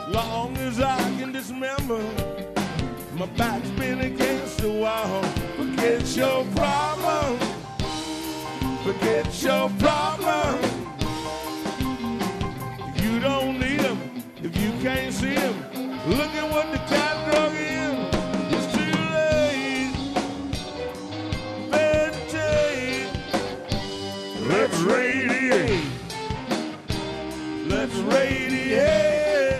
Long as I can dismember, my back's been against the wall. Forget your problem. Forget your problem. You don't need them if you can't see them. Look at what the